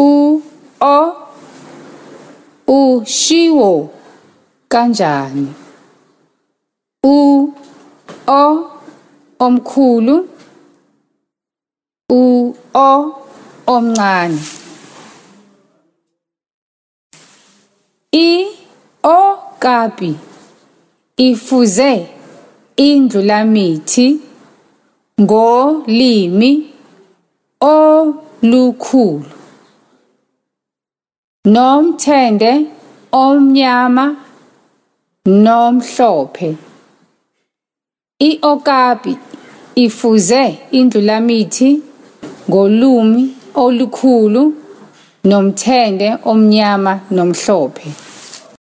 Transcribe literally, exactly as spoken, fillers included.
u o ushiwo kanjani? U o omkhulu, u o omncane. I okapi ifuze indlulamithi ngolimi olukhulu nomthende omnyama nomhlophe. I okapi ifuze indlulamithi ngolimi olukhulu nomthende omnyama nomhlophe.